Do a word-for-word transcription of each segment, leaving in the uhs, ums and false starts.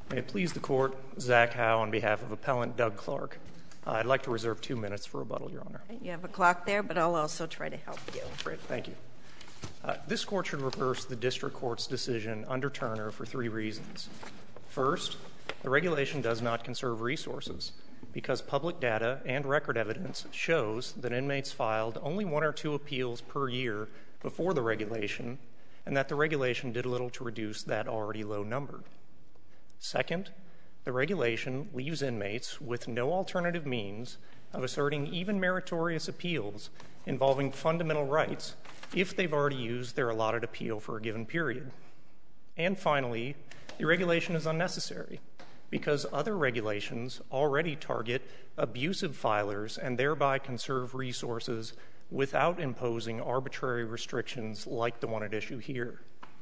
May it please the Court, Zach Howe on behalf of Appellant Doug Clark. Uh, I'd like to reserve two minutes for rebuttal, Your Honor. You have a clock there, but I'll also try to help you. Great, thank you. Uh, this Court should reverse the District Court's decision under Turner for three reasons. First, the regulation does not conserve resources because public data and record evidence shows that inmates filed only one or two appeals per year before the regulation, and that the regulation did little to reduce that already low number. Second, the regulation leaves inmates with no alternative means of asserting even meritorious appeals involving fundamental rights if they've already used their allotted appeal for a given period. And finally, the regulation is unnecessary because other regulations already target abusive filers and thereby conserve resources without imposing arbitrary restrictions like the one at issue here.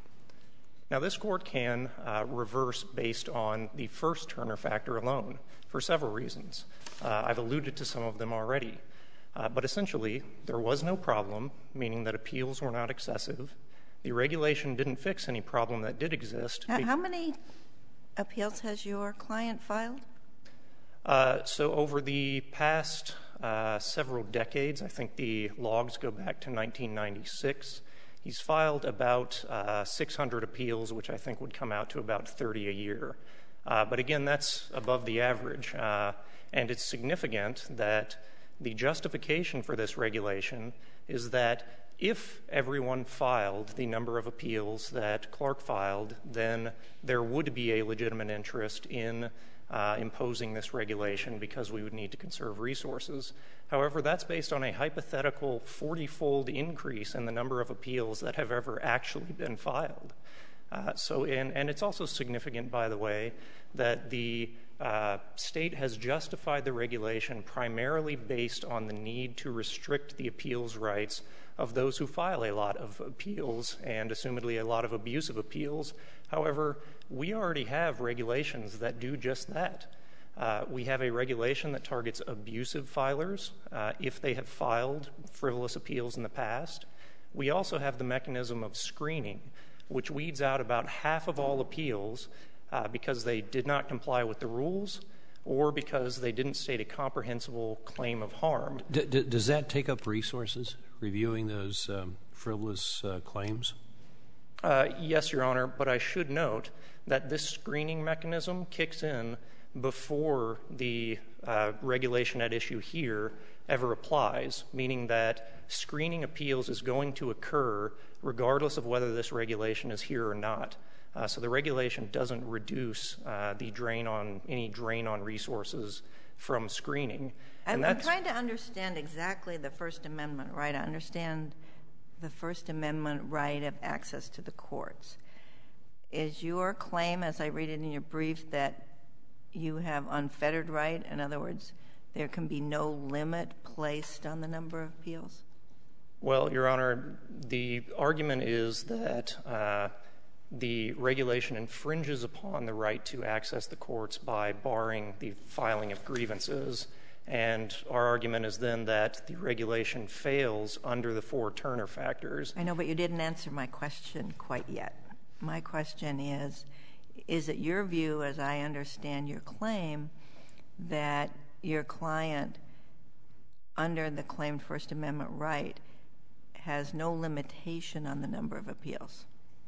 Now, this Court can uh, reverse based on the first Turner factor alone for several reasons. Uh, I've alluded to some of them already. Uh, but essentially, there was no problem, meaning that appeals were not excessive. The regulation didn't fix any problem that did exist. Now, how many appeals has your client filed? Uh, so over the past uh, several decades, I think the logs go back to nineteen ninety-six, he's filed about uh, six hundred appeals, which I think would come out to about thirty a year. Uh, but again, that's above the average. Uh, and it's significant that the justification for this regulation is that if everyone filed the number of appeals that Clark filed, then there would be a legitimate interest in uh, imposing this regulation because we would need to conserve resources. However, that's based on a hypothetical forty-fold increase in the number of appeals that have ever actually been filed. Uh, so, and, and it's also significant, by the way, that the uh, state has justified the regulation primarily based on the need to restrict the appeals rights of those who file a lot of appeals and assumedly a lot of abusive appeals. However, we already have regulations that do just that. Uh, we have a regulation that targets abusive filers uh, if they have filed frivolous appeals in the past. We also have the mechanism of screening, which weeds out about half of all appeals uh, because they did not comply with the rules or because they didn't state a comprehensible claim of harm. D- d- does that take up resources, reviewing those um, frivolous uh, claims? Uh, yes, Your Honor, but I should note that this screening mechanism kicks in before the uh, regulation at issue here ever applies, meaning that screening appeals is going to occur regardless of whether this regulation is here or not. Uh, so the regulation doesn't reduce uh, the drain on any drain on resources from screening. And I'm, I'm trying to understand exactly the First Amendment right. I understand the First Amendment right of access to the courts. Is your claim, as I read it in your brief, that you have unfettered right? In other words, there can be no limit placed on the number of appeals? Well, Your Honor, the argument is that uh, the regulation infringes upon the right to access the courts by barring the filing of grievances. And our argument is then that the regulation fails under the four Turner factors. I know, but you didn't answer my question quite yet. My question is, is it your view, as I understand your claim, that your client, under the claimed First Amendment right, has no limitation on the number of appeals?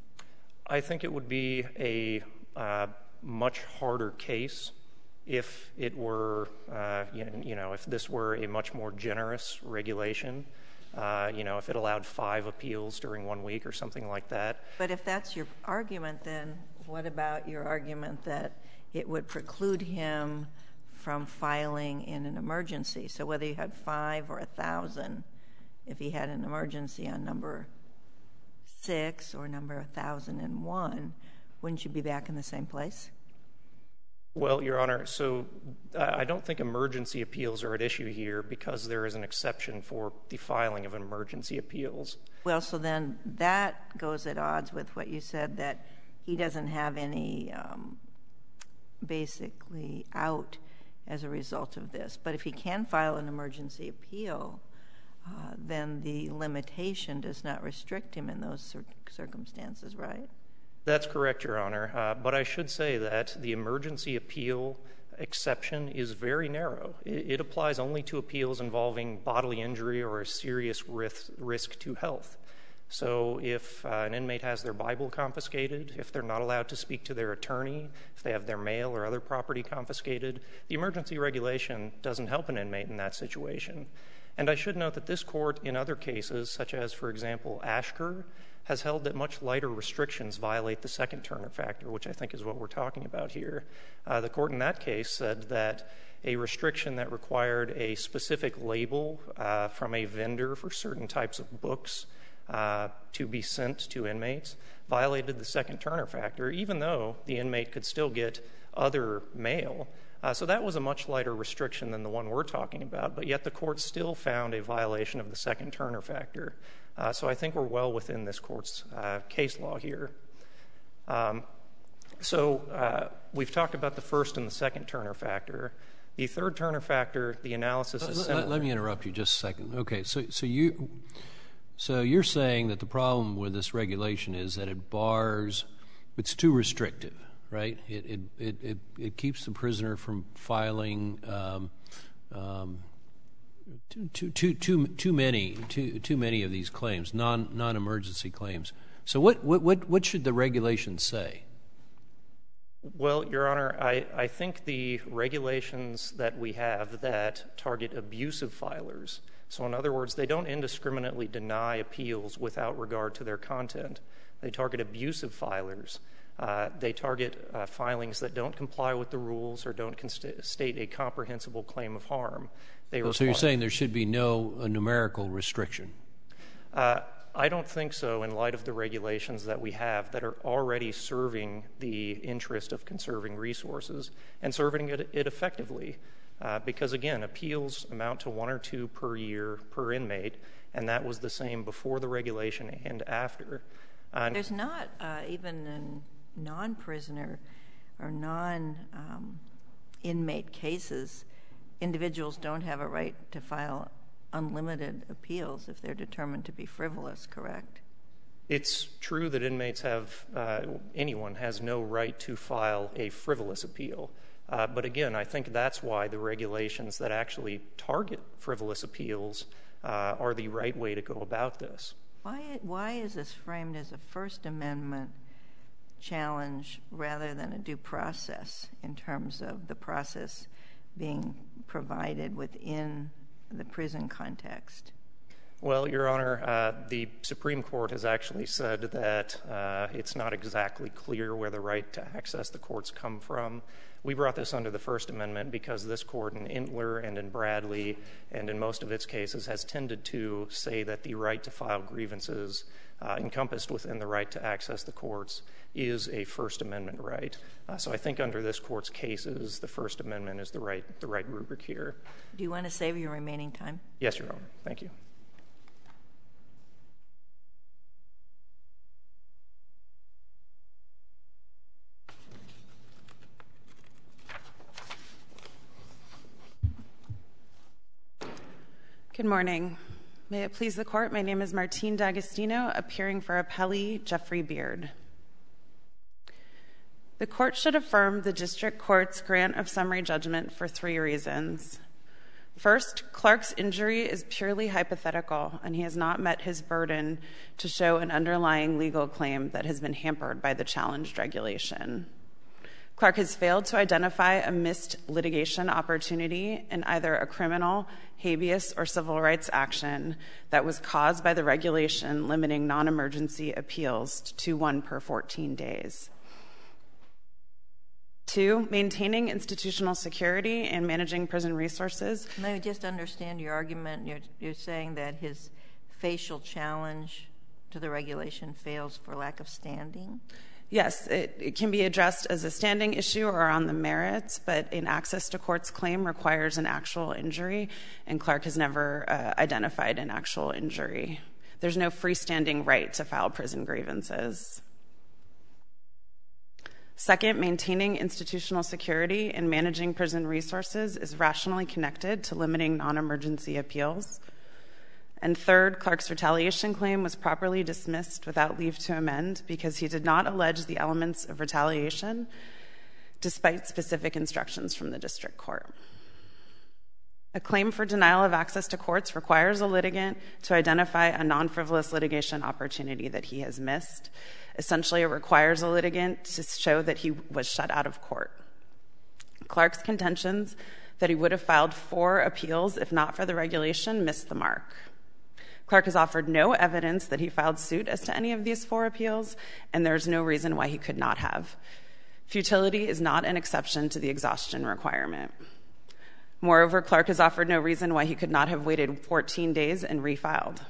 I think it would be a uh, much harder case if it were, uh, you know, if this were a much more generous regulation. Uh, you know, if it allowed five appeals during one week or something like that. But if that's your argument, then what about your argument that it would preclude him from filing in an emergency? So whether you had five or a thousand, if he had an emergency on number six or number one thousand and one, wouldn't you be back in the same place? Well, Your Honor, so uh, I don't think emergency appeals are at issue here because there is an exception for the filing of emergency appeals. Well, so then that goes at odds with what you said, that he doesn't have any um, basically out as a result of this. But if he can file an emergency appeal, uh, then the limitation does not restrict him in those cir- circumstances, right? That's correct, Your Honor. Uh, but I should say that the emergency appeal exception is very narrow. It, it applies only to appeals involving bodily injury or a serious risk, risk to health. So if uh, an inmate has their Bible confiscated, if they're not allowed to speak to their attorney, if they have their mail or other property confiscated, the emergency regulation doesn't help an inmate in that situation. And I should note that this court, in other cases, such as, for example, Ashker, has held that much lighter restrictions violate the second Turner factor, which I think is what we're talking about here. Uh, the court in that case said that a restriction that required a specific label uh, from a vendor for certain types of books uh, to be sent to inmates violated the second Turner factor, even though the inmate could still get other mail. Uh, so that was a much lighter restriction than the one we're talking about, but yet the court still found a violation of the second Turner factor. Uh, so I think we're well within this court's uh, case law here. Um, so uh, we've talked about the first and the second Turner factor. The third Turner factor, the analysis is similar. Let, let me interrupt you just a second. Okay, so so you so you're saying that the problem with this regulation is that it bars, it's too restrictive, right? It it it it, it keeps the prisoner from filing um, um, Too, too, too, too, too many, too, too many of these claims, non, non-emergency claims. So, what, what, what, what should the regulations say? Well, Your Honor, I, I think the regulations that we have that target abusive filers. So, in other words, they don't indiscriminately deny appeals without regard to their content. They target abusive filers. Uh, they target uh, filings that don't comply with the rules or don't const- state a comprehensible claim of harm. They so you're saying there should be no uh, numerical restriction? Uh, I don't think so in light of the regulations that we have that are already serving the interest of conserving resources and serving it, it effectively. Uh, because, again, appeals amount to one or two per year per inmate, and that was the same before the regulation and after. Uh, There's not uh, even in non-prisoner or non-inmate um, cases, individuals don't have a right to file unlimited appeals if they're determined to be frivolous, correct? It's true that inmates have, uh, anyone has no right to file a frivolous appeal. Uh, but again, I think that's why the regulations that actually target frivolous appeals uh, are the right way to go about this. Why, why is this framed as a First Amendment challenge rather than a due process in terms of the process being provided within the prison context? Well, Your Honor, uh, the Supreme Court has actually said that uh, it's not exactly clear where the right to access the courts come from. We brought this under the First Amendment because this court in Intler and in Bradley and in most of its cases has tended to say that the right to file grievances uh, encompassed within the right to access the courts is a First Amendment right. Uh, so I think under this court's cases, the First Amendment is the right, the right rubric here. Do you want to save your remaining time? Yes, Your Honor. Thank you. Good morning. May it please the Court, my name is Martine D'Agostino, appearing for appellee Jeffrey Beard. The Court should affirm the District Court's grant of summary judgment for three reasons. First, Clark's injury is purely hypothetical, and he has not met his burden to show an underlying legal claim that has been hampered by the challenged regulation. Clark has failed to identify a missed litigation opportunity in either a criminal, habeas, or civil rights action that was caused by the regulation limiting non-emergency appeals to one per fourteen days. Two, maintaining institutional security and managing prison resources. Let me just understand your argument. You're, you're saying that his facial challenge to the regulation fails for lack of standing? Yes, it, it can be addressed as a standing issue or on the merits, but an access to court's claim requires an actual injury, and Clark has never uh, identified an actual injury. There's no freestanding right to file prison grievances. Second, maintaining institutional security and managing prison resources is rationally connected to limiting non-emergency appeals. And third, Clark's retaliation claim was properly dismissed without leave to amend because he did not allege the elements of retaliation despite specific instructions from the district court. A claim for denial of access to courts requires a litigant to identify a non-frivolous litigation opportunity that he has missed. Essentially, it requires a litigant to show that he was shut out of court. Clark's contentions that he would have filed four appeals if not for the regulation missed the mark. Clark has offered no evidence that he filed suit as to any of these four appeals, and there's no reason why he could not have. Futility is not an exception to the exhaustion requirement. Moreover, Clark has offered no reason why he could not have waited fourteen days and refiled.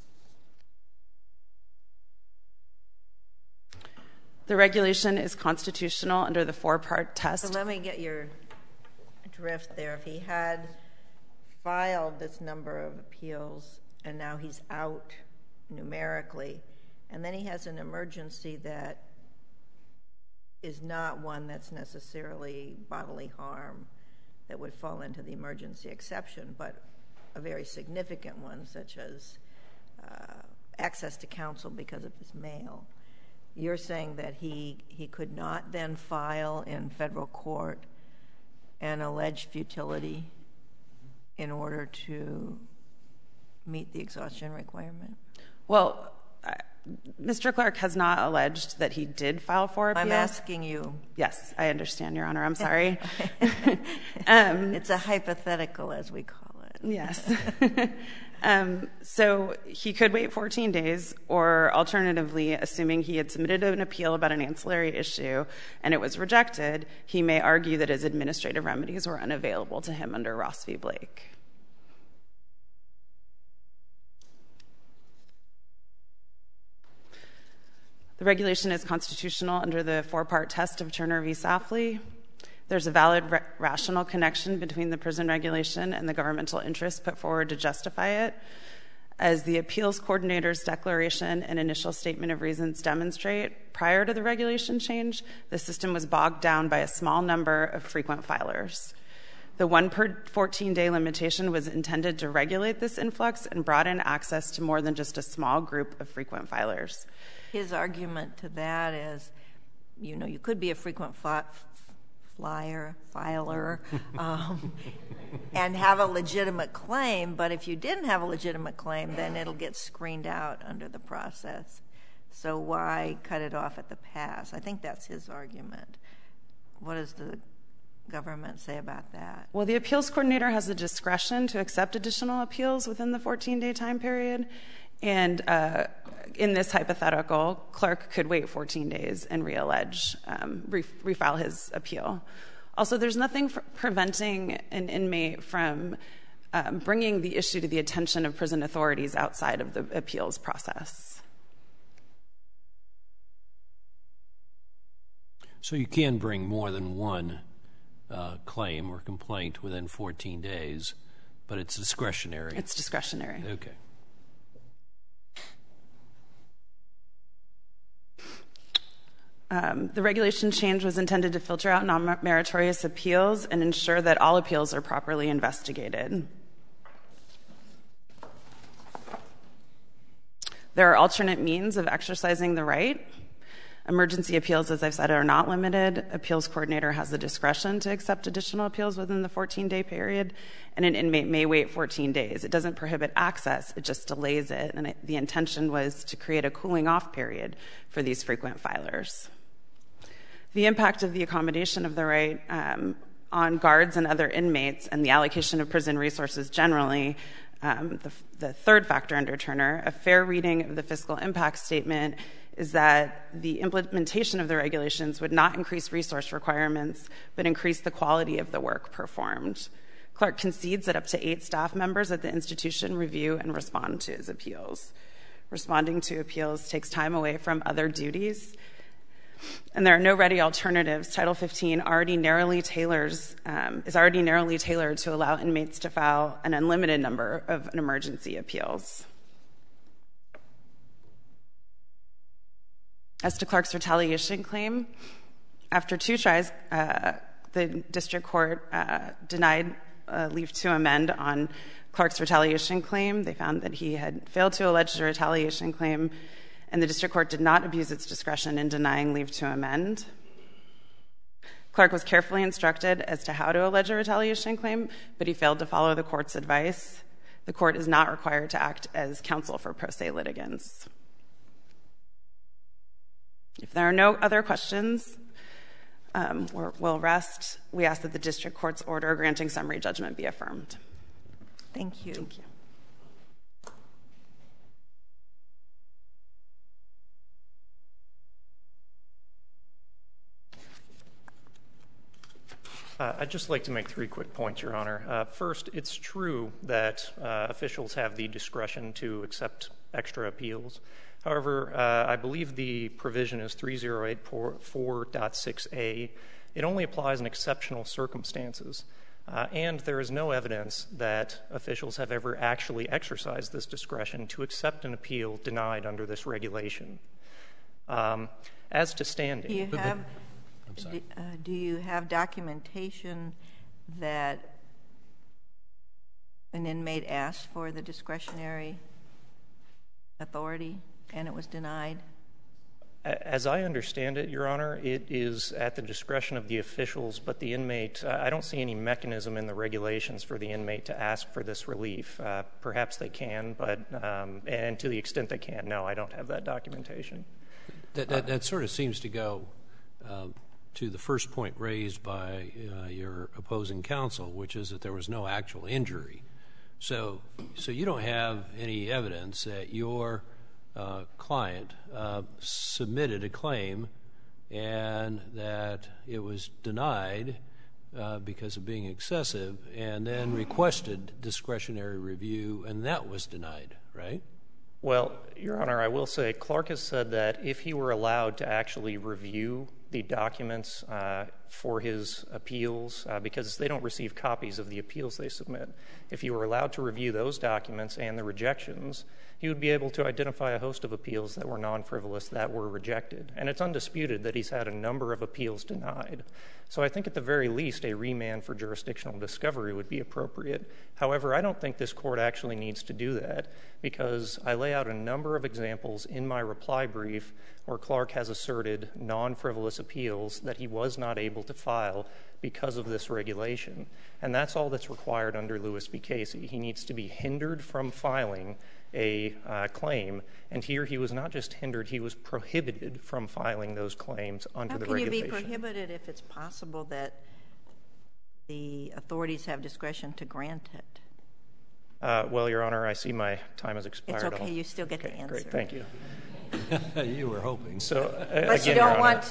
The regulation is constitutional under the four-part test. So let me get your drift there. If he had filed this number of appeals and now he's out numerically, and then he has an emergency that is not one that's necessarily bodily harm that would fall into the emergency exception, but a very significant one, such as uh, access to counsel because of his mail. You're saying that he, he could not then file in federal court and allege futility in order to meet the exhaustion requirement? Well, uh, Mister Clark has not alleged that he did file four appeals. I'm asking you. Yes, I understand, Your Honor. I'm sorry. um, it's a hypothetical, as we call it. Yes. um, so he could wait fourteen days, or alternatively, assuming he had submitted an appeal about an ancillary issue and it was rejected, he may argue that his administrative remedies were unavailable to him under Ross v. Blake. The regulation is constitutional under the four-part test of Turner v. Safley. There's a valid ra- rational connection between the prison regulation and the governmental interest put forward to justify it. As the appeals coordinator's declaration and initial statement of reasons demonstrate, prior to the regulation change, the system was bogged down by a small number of frequent filers. The one per fourteen-day limitation was intended to regulate this influx and broaden access to more than just a small group of frequent filers. His argument to that is, you know, you could be a frequent fly, flyer, filer, um, and have a legitimate claim, but if you didn't have a legitimate claim, then it'll get screened out under the process. So why cut it off at the pass? I think that's his argument. What does the government say about that? Well, the appeals coordinator has the discretion to accept additional appeals within the fourteen-day time period. And uh, in this hypothetical, Clark could wait fourteen days and reallege, um, re- refile his appeal. Also, there's nothing for preventing an inmate from um, bringing the issue to the attention of prison authorities outside of the appeals process. So you can bring more than one uh, claim or complaint within fourteen days, but it's discretionary. It's discretionary. Okay. Um, the regulation change was intended to filter out non-meritorious appeals and ensure that all appeals are properly investigated. There are alternate means of exercising the right. Emergency appeals, as I've said, are not limited. Appeals coordinator has the discretion to accept additional appeals within the fourteen-day period, and an inmate may wait fourteen days. It doesn't prohibit access, it just delays it, and it, the intention was to create a cooling-off period for these frequent filers. The impact of the accommodation of the right um, on guards and other inmates and the allocation of prison resources generally, um, the, the third factor under Turner, a fair reading of the fiscal impact statement is that the implementation of the regulations would not increase resource requirements, but increase the quality of the work performed. Clark concedes that up to eight staff members at the institution review and respond to his appeals. Responding to appeals takes time away from other duties, and there are no ready alternatives. Title fifteen already narrowly tailors, um, is already narrowly tailored to allow inmates to file an unlimited number of emergency appeals. As to Clark's retaliation claim, after two tries, uh, the district court uh, denied uh, leave to amend on Clark's retaliation claim. They found that he had failed to allege a retaliation claim, and the district court did not abuse its discretion in denying leave to amend. Clark was carefully instructed as to how to allege a retaliation claim, but he failed to follow the court's advice. The court is not required to act as counsel for pro se litigants. If there are no other questions, um, we're, we'll rest. We ask that the district court's order granting summary judgment be affirmed. Thank you. Thank you. Uh, I'd just like to make three quick points, Your Honor. Uh, first, it's true that uh, officials have the discretion to accept extra appeals. However, uh, I believe the provision is three oh eight four point six A. It only applies in exceptional circumstances. Uh, and there is no evidence that officials have ever actually exercised this discretion to accept an appeal denied under this regulation. Um, as to standing, do you but, have but, do, uh, do you have documentation that an inmate asked for the discretionary authority and it was denied? As I understand it, Your Honor, it is at the discretion of the officials, but the inmate, uh, I don't see any mechanism in the regulations for the inmate to ask for this relief. Uh, perhaps they can, but, um, and to the extent they can, no, I don't have that documentation. That, that, that sort of seems to go uh, to the first point raised by uh, your opposing counsel, which is that there was no actual injury. So, so you don't have any evidence that your Uh, client uh, submitted a claim and that it was denied uh, because of being excessive, and then requested discretionary review, and that was denied, right? Well, Your Honor, I will say Clark has said that if he were allowed to actually review the documents uh, for his appeals, uh, because they don't receive copies of the appeals they submit, if he were allowed to review those documents and the rejections, he would be able to identify a host of appeals that were non-frivolous that were rejected. And it's undisputed that he's had a number of appeals denied. So I think at the very least a remand for jurisdictional discovery would be appropriate. However, I don't think this court actually needs to do that, because I lay out a number of examples in my reply brief where Clark has asserted non-frivolous appeals that he was not able to file because of this regulation. And that's all that's required under Lewis v. Casey. He needs to be hindered from filing a uh, claim, and here he was not just hindered, he was prohibited from filing those claims under How the can regulation. you be prohibited if it's possible that the authorities have discretion to grant it? Uh, well, Your Honor, I see my time has expired. It's okay, I'll, you still get okay, to answer. Great, thank you. You were hoping. So, uh, but again, you don't Your want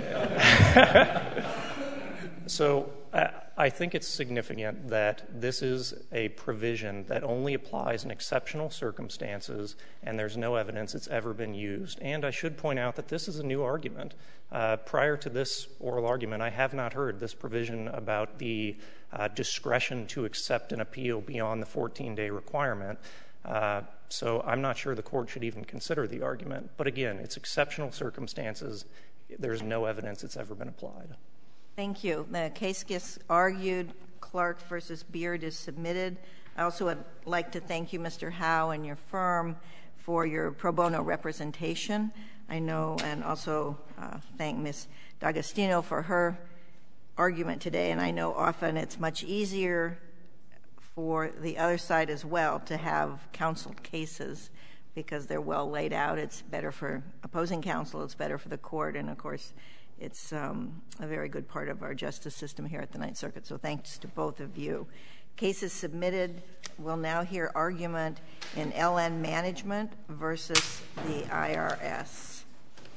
Honor, to. So uh, I think it's significant that this is a provision that only applies in exceptional circumstances, and there's no evidence it's ever been used. And I should point out that this is a new argument. Uh, prior to this oral argument, I have not heard this provision about the uh, discretion to accept an appeal beyond the fourteen-day requirement. Uh, so I'm not sure the court should even consider the argument. But again, it's exceptional circumstances. There's no evidence it's ever been applied. Thank you. The case gets argued. Clark versus Beard is submitted. I also would like to thank you, Mister Howe, and your firm for your pro bono representation. I know, and also uh, thank Miz D'Agostino for her argument today. And I know often it's much easier for the other side as well to have counseled cases because they're well laid out. It's better for opposing counsel. It's better for the court. And, of course, it's um, a very good part of our justice system here at the Ninth Circuit. So thanks to both of you. Cases submitted. We'll now hear argument in L N Management versus the I R S.